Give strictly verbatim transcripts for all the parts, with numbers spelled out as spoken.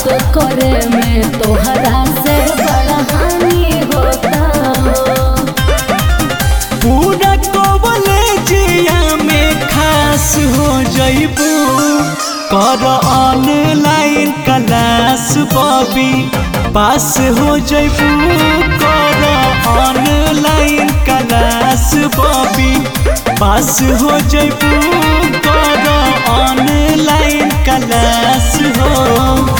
करे में तोहरा से बड़ा हानि होता हो। पूरा कॉलेजिया में खास हो जइबू कर ऑनलाइन क्लास बॉबी पास हो जइबू कर ऑनलाइन क्लास बॉबी पास हो जइबू कर ऑनलाइन क्लास हो।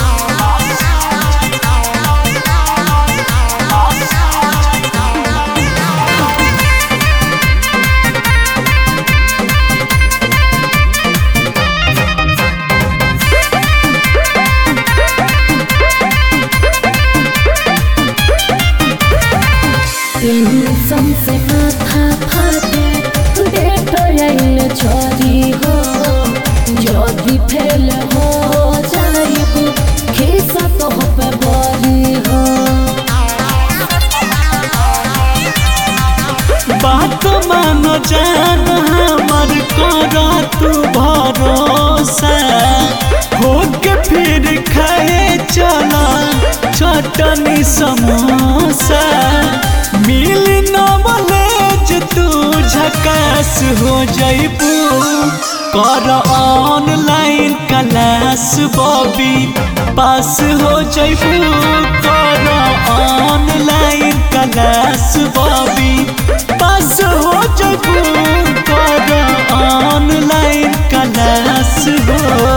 टेंशन से माथा फाटे डेट आइल छोरी हो जदी फेल हो जाइबू खिसा तो पे बरी हो। बात मान जान हमर कर तू भरोसा होके फिर खाए चला चटनी समोसा मिल नॉलेज तू झकास हो जइबू कर ऑनलाइन क्लास बॉबी पास हो जइबू कर ऑनलाइन क्लास बॉबी पास हो जइबू कर ऑनलाइन क्लास हो।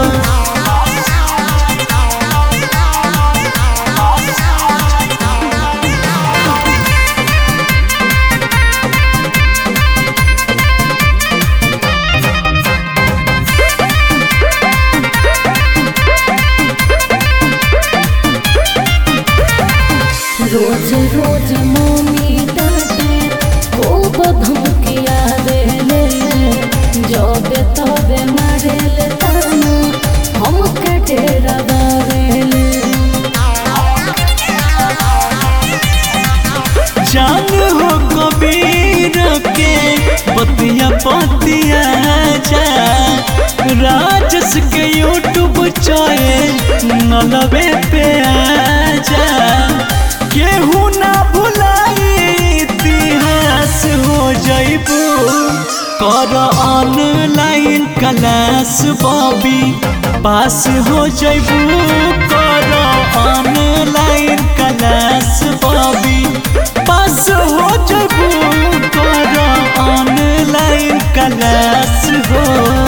रोज रोज मम्मी डांटे खूब धमकिया देले जबे तबे मारेले ताना हमके डेरा दावेले। जान हो कबीर के बतिया पतिया जा राजस के यूट्यूब चैनल नलबे पे आजा केहू ना भुलाई इतिहास हो जइबू कर ऑनलाइन क्लास बॉबी पास हो जइबू कर ऑनलाइन क्लास बॉबी पास हो जइबू कर ऑनलाइन क्लास हो।